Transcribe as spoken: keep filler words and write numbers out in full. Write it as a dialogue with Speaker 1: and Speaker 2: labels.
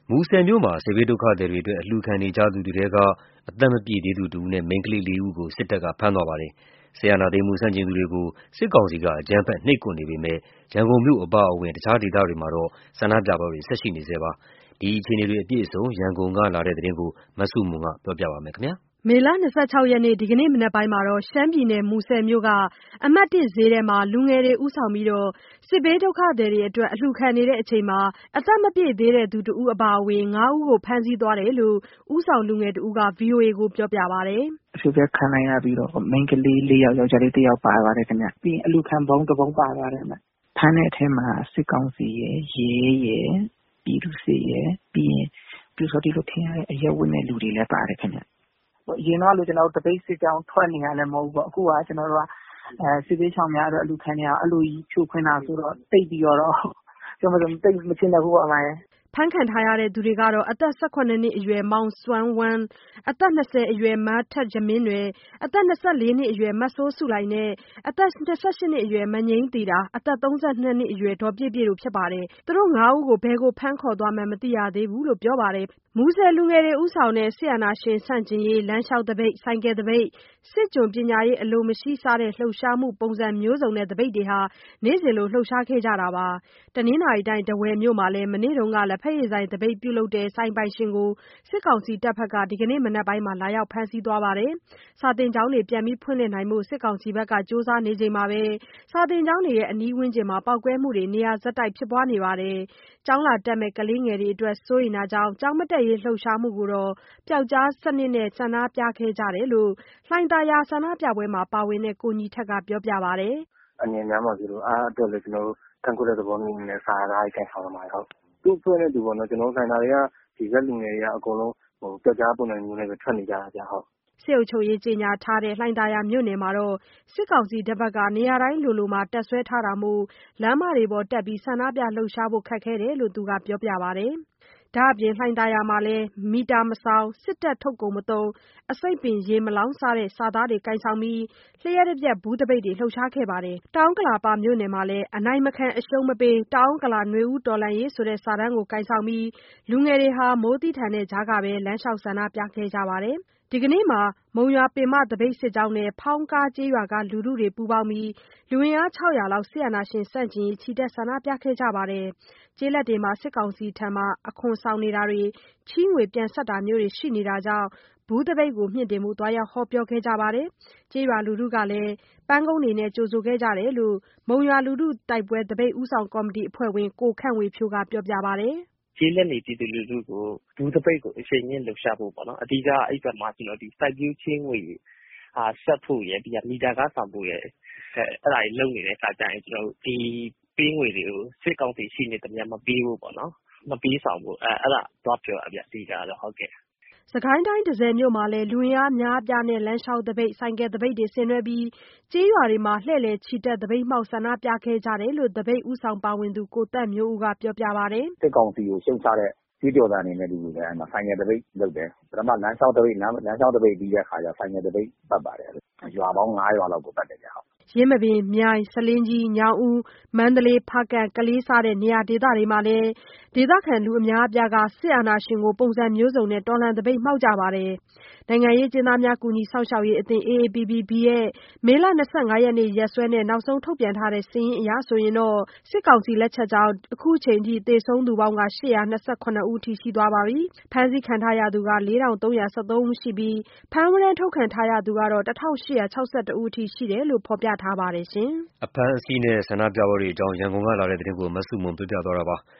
Speaker 1: မူဆယ်မြို့မှာစစ်ဘေးဒုက္ခသည်တွေအတွက်အလှူခံနေကြသူတွေထဲကအသက်မပြည့်သေးသူတဦးနဲ့မိန်းကလေးလေးဦးကိုစစ်တပ်ကဖမ်းသွားပါတယ်။စစ်အာဏာသိမ်းမှုဆန့်ကျင်သူတွေကိုစစ်ကောင်စီကအကြမ်းဖက်နှိပ်ကွပ်နေပေမဲ့ရန်ကုန်မြို့အပါအဝင်တခြားဒေသတွေမှာတော့ဆန္ဒပြပွဲတွေဆက်ရှိနေဆဲပါ။ဒီအခြေအနေတွေအပြည့်အစုံရန်ကုန်ကလာတဲ့သတင်းကိုမဆုမွန်ကပြောပြပါမယ်ခင်ဗျာ။
Speaker 2: မေလ၂၆ရက်နေ့ဒီကနေ့မနက်ပိုင်းမှာရှမ်းပြည်နယ်မူဆယ်မြို့ကအမှတ်၁ဈေးထဲမှာလူငယ်တွေဦးဆောင်ပြီးစစ်ဘေးဒုက္ခသည်တွေအတွက်အလှူခံနေချိန်မှာအသက်မပြည့်သေးတဲ့သူတဦးအပါအဝင်၅ဦးကိုဖမ်းဆီးသွားတယ်လို့ဦးဆောင်လူငယ်တဦးက ဗွီအိုအေကိုပြောပြပါတယ်
Speaker 3: ။“အဖြစ်ပဲခံလိုက်ရပြီးတော့မိန်းကလေးလေးယောက်ယောက်ျားလေးတစ်ယောက်ပါသွားတယ်ခင်ဗျ။ပြီးရင်အလှူခံဗုံးတစ်ဗုံးပါသွားတယ်ခင်ဗျ။ဖမ်းတဲ့အထဲမှာစစ်ကောင်စီရယ်၊ရဲရယ်၊ပြည်သူ့စစ်ရယ်ပြီးရင်ပျူစောထီးလို့ထင်ရတဲ့အရပ်ဝတ်နဲ့လူတွေလည်းပါတယ်ခင်ဗျ။အရင်တော့ကျွန်တော်တို့တပိတ်စစ်ကြောင်းထွက်နေရလည်းမဟုတ်ဘူးပေါ့အခုကကျွန်တော်တို့ကအဲစစ်ပေးချောင်များတော့အလူခံနေအောင်အဲ့လိုကြီးဖြိုခွင်းတာဆိုတော့တိတ်ပြီးတော့ကျွန်တော်တို့တိတ်မချင်တဲ့ဘူးပေါ့အမိုင်း
Speaker 2: ဖမ်းခံထားရတဲ့သူတွေကတော့အသက်၁၇နှစ်အရွယ်မောင်စွမ်းဝမ်းအသက်၂၀အရွယ်မထက်ဂျမင်းတွေအသက်၂၄နှစ်အရွယ်မစိုးစုလိုက်နဲ့အသက်၂၈နှစ်အရွယ်မငိမ့်သေးတာအသက်၃၂နှစ်အရွယ်ဒေါ်ပြည့်ပြည့်တို့ဖြစ်ပါတယ်သူတို့၅ဦးကိုဘယ်ကိုဖမ်းခေါ်သွားမှန်းမသိရသေးဘူးလို့ပြောပါတယ်မူဆယ်လူငယ်တွေဦးဆောင်တဲ့စစ်အာဏာရှင်ဆန့်ကျင်ရေးလမ်းလျှောက်သပိတ်ဆိုင်ကယ်သပိတ်စစ်ကျွန်ပညာရေးအလိုမရှိစတဲ့လှုပ်ရှားမှုပုံစံမျိုးစုံနဲ့သပိတ်တွေဟာနေ့စဉ်လိုလှုပ်ရှားခဲ့ကြတာပါတနင်္သာရီတိုင်းထားဝယ်မြို့မှာလည်းမနေ့တုန်းကလက်ဖက်ရည်ဆိုင်သပိတ်ပြုလုပ်တဲ့ဆိုင်ပိုင်ရှင်ကိုစစ်ကောင်စီတပ်ဖက်ကဒီကနေ့မနက်ပိုင်းမှာလာရောက်ဖမ်းဆီးသွားပါတယ်စာသင်ကျောင်းတွေပြန်ပြီးဖွင့်လှစ်နိုင်ဖို့စစ်ကောင်စီဘက်ကစ조사နေချိန်မှာပဲစာသင်ကျောင်းတွေရဲ့အနီးဝန်းကျင်မှာပေါက်ကွဲမှုတွေနေရာဆက်တိုက်ဖြစ်ပွားနေပါတယ်ကျောင်းလာတက်မဲ့ကလေးငယ်တွေအတွက်စိုးရိမ်တာကြောင့်ကျောင်းမတက်ရေးလှုပ်ရှားမှုကိုတော့ပျောက်ကြားစနစ်နဲ့ဆန္ဒပြခဲ့ကြတယ်လို့လှိုင်သာယာဆန္ဒပြပွဲမှာပါဝင်တဲ့ကိုညီထက်ကပြောပြပါတယ်
Speaker 4: အငြင်းများမှာဆိုလို့အားအတွက်လည်းကျွန်တော်တို့တန်ခိုးတဲ့သဘောမျိုးနဲ့စာသားကြီးခိုင်ဆောင်လာမှာဟုတ်သူ့ဖွဲ့တဲ့သူပေါ့နော်ကျွန်တော်ခိုင်တာတွေကဒီကလူငယ်တွေကအကုန်လုံးဟိုကြောက်ကြားပုံစံမျိုးနဲ့ပဲထွက်နေကြတာကြာဟုတ်
Speaker 2: စစ်အုပ်ချုပ်ရေးကြေညာထားတဲ့လှိုင်သာယာမြို့နယ်မှာတော့စစ်ကောင်စီတပ်ဘက်ကနေရာတိုင်းလိုလိုမှာတပ်ဆွဲထားတာမို့လမ်းမတွေပေါ်တက်ပြီးဆန္ဒပြလှုပ်ရှားဖို့ခက်ခဲတယ်လို့သူကပြောပြပါတယ်ဒါအပြင်လှိုင်သာယာမှာလည်းမီတာမဆောင်စစ်တပ်ထုတ်ကုန်မသုံးအစိတ်ပင်ရေမလောင်းစတဲ့စာသားတွေကိုင်ဆောင်ပြီးလျှက်တပြက်ဘူးတပိတ်တွေလှုပ်ရှားခဲ့ပါတယ်တောင်ကလာပါမြို့နယ်မှာလည်းအနိုင်မခံအရှုံးမပေးတောင်ကလာຫນွေဦးတော်လန်ရေးဆိုတဲ့စာတန်းကိုကိုင်ဆောင်ပြီးလူငယ်တွေဟာမိုးတိထန်တဲ့ကြားကပဲလမ်းလျှောက်ဆန္ဒပြခဲ့ကြပါတယ်ဒီကနေ့မှာမုံရွာပင်မသပိတ်စစ်ကြောင်းနဲ့ဖောင်းကားကျေးရွာကလူထုတွေပူးပေါင်းပြီးလူအင်အား၆၀၀လောက်စစ်အာဏာရှင်ဆန့်ကျင်ရေးချီတက်ဆန္ဒပြခဲ့ကြပါတယ်ကျေးလက်တွေမှာစစ်ကောင်စီထံမှအခွန်ဆောင်နေတာတွေချီးငွေပြန်ဆက်တာမျိုးတွေရှိနေတာကြောင့်ဘူးတပိတ်ကိုမြင့်တင်မှုသွားရောက်ဟောပြောခဲ့ကြပါတယ်ကျေးရွာလူထုကလည်းပန်းကုန်းတွေနဲ့ကြိုဆိုခဲ့ကြတယ်လို့မုံရွာလူထုတိုက်ပွဲတပိတ်ဦးဆောင်ကော်မတီအဖွဲ့ဝင်ကိုခန့်ဝေဖြိုးကပြောပြပါတယ်
Speaker 5: ကျေးလက်နေပြည်သူလူထုကိုဘူးတပိတ်ကိုအချိန်ချင်းလှုပ်ရှားဖို့ပေါ့နော်အဓိကအဲ့ဘက်မှာကျွန်တော်ဒီစိုက်ပျိုးချင်းငွေအာဆက်ဖို့ရပြီးမီတာကားဆောင်ဖို့ရအဲ့အဲ့ဒါကြီးလုံနေတဲ့အခါကျရင်ကျွန်တော်ဒီပေးငွေတွေကိုစစ်ကောင်စီရှိနေတယ်များမပေးဘူးပေါ့နော်မပေးဆောင်ဘူးအဲအဲ့ဒါတော့ပြောအပြအဓိကတော့ဟုတ်ကဲ့
Speaker 2: စကိုင်းတိုင်းဒဇယ်မြို့မှာလည်းလူအင်အားများအပြားနဲ့လမ်းလျှောက်သပိတ်ဆိုင်ကယ်သပိတ်တွေဆင်နွှဲပြီးကျေးရွာတွေမှာလှည့်လည်ချီတက်သပိတ်မှောက်ဆန္ဒပြခဲ့ကြတယ်လို့သပိတ်ဦးဆောင်ပါဝင်သူကိုသက်မျိုးဦးကပြောပြပါတယ်
Speaker 4: စစ်ကောင်စီကိုရှုံချတဲ့ကြီးကြော်တာအနေနဲ့ဒီလိုပဲအဲ့မှာဆိုင်ကယ်သပိတ်လုပ်တယ်ပထမလမ်းလျှောက်သပိတ်လမ်းလမ်းလျှောက်သပိတ်ပြီးတဲ့ခါကျဆိုင်ကယ်သပိတ်ပတ်ပါတယ်ရွာပေါင်း၅ရွာလောက်ကိုပတ်တယ်ကြာဟုတ်
Speaker 2: ရင်းမပင်မြိုင်ဆလင်းကြီးညောင်ဦးမန္တလေးဖားကန့်ကလေးစတဲ့နေရာဒေသတွေမှာလည်းဒေသခံလူအများအပြားကစစ်အာဏာရှင်ကိုပုံစံမျိုးစုံနဲ့တော်လှန်သပိတ်မှောက်ကြပါတယ်နိုင်ငံရေးကျင်းသားများကူညီဆောင်ရှောက်ရေးအသင်း အေ အေ ပီ ပီ ဘီ ရဲ့မေလ၂၅ရက်နေ့ရက်စွဲနဲ့နောက်ဆုံးထုတ်ပြန်ထားတဲ့စာရင်းအရဆိုရင်တော့စစ်ကောင်စီလက်ချက်ကြောင့်အခုချိန်ထိသေဆုံးသူပေါင်းက၈၂၇ဦးထိရှိသွားပါပြီဖမ်းဆီးခံထားရသူက၄ထောင်၃ရာ၁၃ဦးရှိပြီးဖမ်းဝရမ်းထုတ်ခံထားရသူကတော့၁ထောင်၈ရာ၆၁ဦးအထိရှိတယ်လို့ဖော်ပြထားပါတယ်ရှင်
Speaker 1: အဖမ်းအဆီးနဲ့ဆန္ဒပြပွဲတွေအကြောင်းရန်ကုန်ကလာတဲ့သတင်းကိုမဆုမွန်ပြပြသွားတာပါ